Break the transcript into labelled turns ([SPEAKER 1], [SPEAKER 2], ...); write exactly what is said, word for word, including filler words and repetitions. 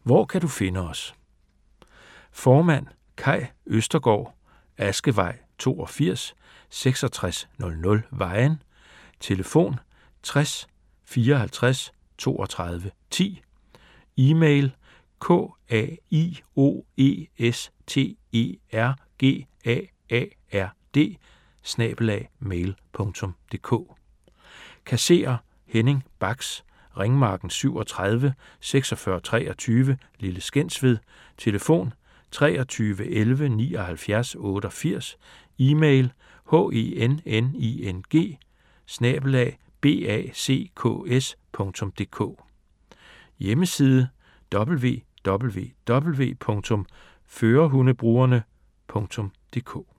[SPEAKER 1] Hvor kan du finde os? Formand Kai Østergaard, Askevej toogfirs, seksogtres hundrede Vejen. Telefon tres fireoghalvtreds toogtredive ti. E-mail k a i o e s t e r g a a r d snabel-a mail punktum d k. Kasserer Henning Bachs, Ringmarken syvogtredive seksogfyrre treogtyve, Lille Skensved. Telefon treogtyve elleve nioghalvfjerds otteogfirs. E-mail henning snabel-a b a c k s punktum d k. Hjemmeside w w w punktum førerhundebrugerne punktum d k.